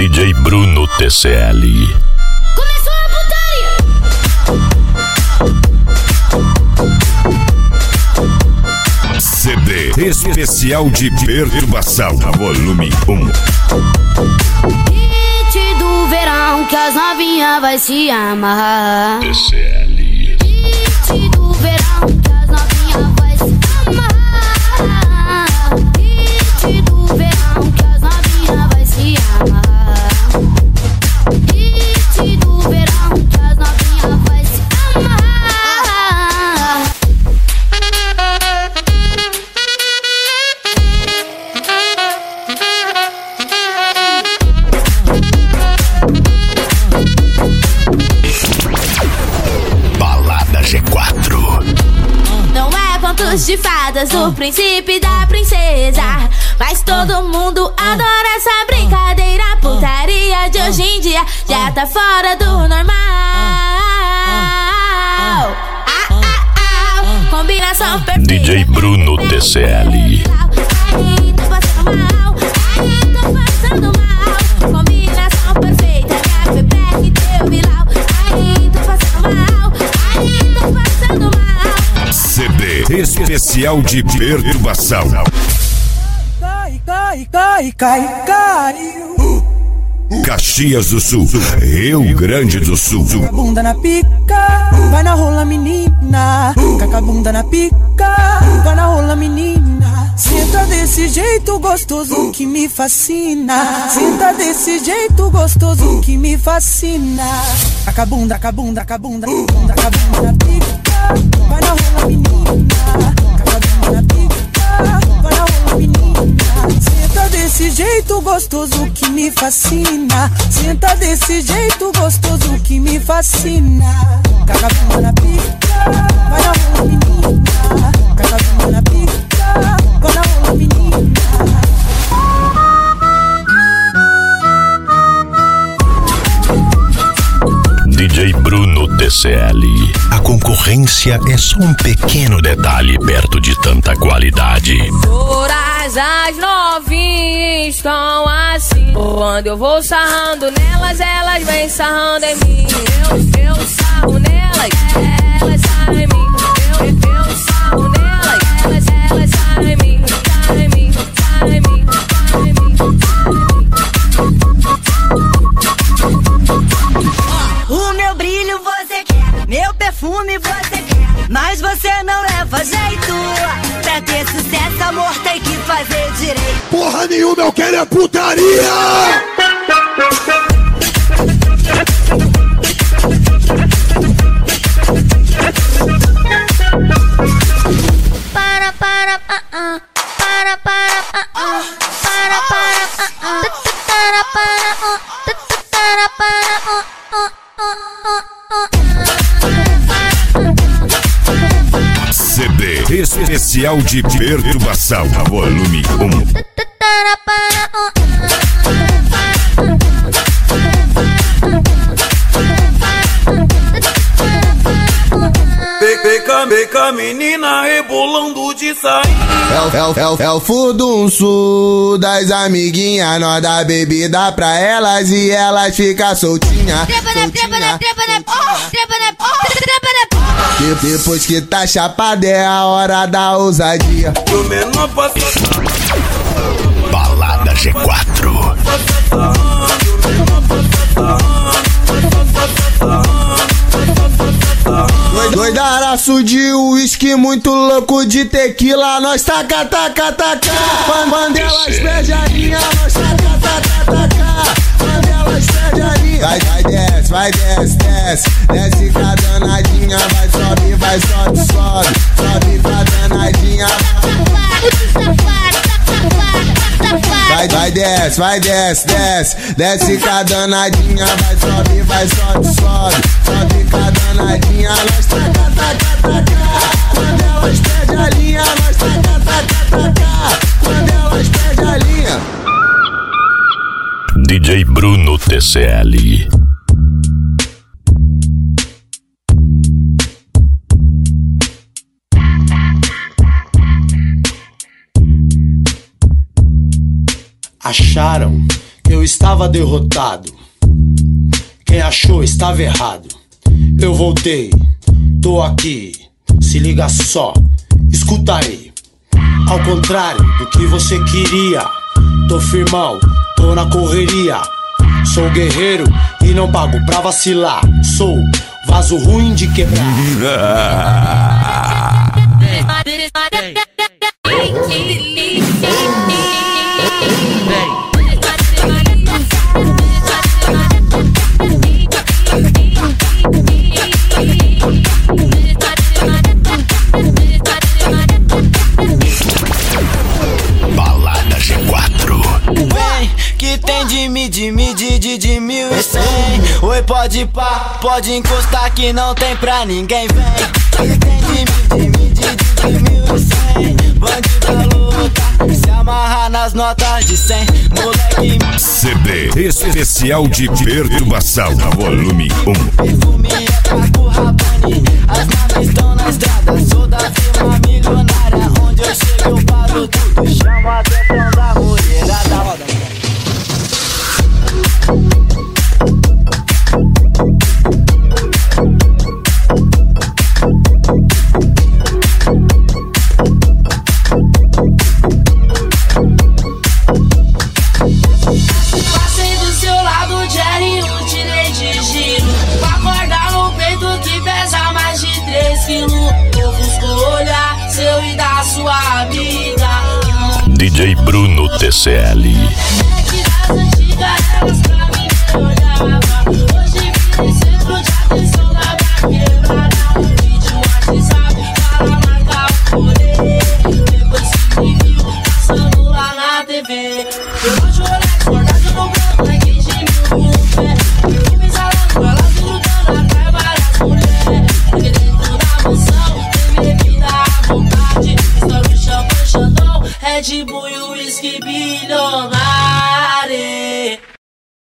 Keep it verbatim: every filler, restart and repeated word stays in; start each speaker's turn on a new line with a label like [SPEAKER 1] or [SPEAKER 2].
[SPEAKER 1] D J Bruno T C L.
[SPEAKER 2] Começou a putaria.
[SPEAKER 1] C D especial de perturbação, volume um.
[SPEAKER 2] Hit do verão que as novinhas vai se amarrar.
[SPEAKER 1] T C L.
[SPEAKER 2] Hit do verão que as novinhas vai se amarrar. Hit do verão que as novinhas vai se amarrar. Hit do verão que as novinhas vai se amarrar.
[SPEAKER 1] Balada G quatro.
[SPEAKER 2] Não é contos de fadas, o príncipe da princesa, mas todo mundo adora essa brincadeira. Putaria de hoje em dia já tá fora do normal. Ah, ah, ah, combinação perfeita.
[SPEAKER 1] D J Bruno T C L.
[SPEAKER 2] Ai, tô passando mal, ai, tô passando mal. Combinação perfeita, minha febre e teu vilau. Ai, tô passando mal, ai, tô passando mal.
[SPEAKER 1] C D especial de perturbação.
[SPEAKER 3] Cai, cai, cai, cai, caiu.
[SPEAKER 1] Caxias do Sul, Rio Grande do Sul.
[SPEAKER 3] Caca bunda na pica, vai na rola menina. Caca bunda na pica, vai na rola menina. Senta desse jeito gostoso que me fascina. Senta desse jeito gostoso que me fascina. Caca bunda, caca bunda, caca bunda, caca bunda, caca bunda na pica, vai na rola menina. Caca bunda na pica, vai na rola menina. Senta desse jeito gostoso que me fascina. Senta desse jeito gostoso que me fascina. Caca bunda na pica, vai na rola menina. Caca bunda na pica, vai na rola menina.
[SPEAKER 1] D J Bruno T C L. A concorrência é só um pequeno detalhe perto de tanta qualidade.
[SPEAKER 4] Todas as novinhas estão assim. Quando eu vou sarrando nelas, elas vêm sarrando em mim. Eu, eu sarro nelas, elas sarram em mim. Eu, eu sarro nelas, elas, elas sarram em mim. Sarram em mim, sarram em mim, sarram em mim.
[SPEAKER 5] O meu brilho você quer, meu perfume você quer, mas você não leva jeito. Pra ter sucesso, amor, tem que fazer direito.
[SPEAKER 6] Porra nenhuma, eu quero é putaria!
[SPEAKER 2] Para, para, ah, ah. Para, para, ah, ah. Para, para, ah, ah. Para, para, oh. Para, para, oh, oh, oh, oh, oh.
[SPEAKER 1] C D especial de perturbação, volume um.
[SPEAKER 2] Para, para, oh.
[SPEAKER 7] Peca, peca, menina rebolando de sair.
[SPEAKER 6] É o, é o, é o, é o furdunço das amiguinhas. Nós dá bebida pra elas e elas ficam soltinha. Soltinha, soltinha. Depois que tá chapada é a hora da ousadia.
[SPEAKER 7] Do menor passa.
[SPEAKER 1] Balada G quatro.
[SPEAKER 6] Doidaraço de uísque, muito louco de tequila. Nós taca, taca, taca. Quando elas perdem a linha, nós taca, taca, taca. Quando elas perdem a linha, vai, vai, desce, vai, desce, desce. Desce com a danadinha, vai, sobe, vai, sobe, sobe. Sobe com a danadinha. Vai, vai, desce, vai, desce, desce. Desce com a danadinha, vai, sobe, vai, sobe, sobe. Sobe com a danadinha, nós taca, taca, taca. Quando elas perdem a linha, nós taca, taca, taca. Quando elas perdem a linha.
[SPEAKER 1] D J Bruno T C L.
[SPEAKER 8] Acharam que
[SPEAKER 6] eu estava derrotado. Quem achou estava errado. Eu voltei, tô aqui. Se liga só, escuta aí. Ao contrário do que você queria, tô firmão, tô na correria. Sou guerreiro e não pago pra vacilar. Sou vaso ruim de quebrar.
[SPEAKER 1] Balada G quatro.
[SPEAKER 8] Vem, que tem de mim, de mim, de, de, de mil e cem. Oi, pode pá, pode encostar que não tem pra ninguém. Vem, que tem de mim, de mim, de, de, de mil e cem. Bandido louca, se amarrar nas notas de cem. Moleque
[SPEAKER 1] C D especial de perturbação, volume um.
[SPEAKER 8] Perfume é Paco Rabanne, as naves estão na estrada. Sou da firma milionária, onde eu chego eu paro tudo. Chamo a atenção da mulherada. Roda,
[SPEAKER 2] Passei do seu lado, Jerry, não tirei de giro. Pra acordar no peito que pesa mais de três quilos. Ofusco olhar seu e da sua amiga.
[SPEAKER 1] D J Bruno T C L.
[SPEAKER 2] É que das antigas elas pra mim me olhava. Hoje virei centro de atenção da minha quebrada. Vídeo WhatsApp para marcar o rolê. Depois que me viu passando lá na T V. Eu hoje o Rolex, bordado no branco, na quinze mil com fé. Perfume salando, elas grudando atrás várias mulheres. Porque dentro da mansão tem bebida à vontade. Estoura o champanhe, Xandão, Red Bull e o whisky bilionário.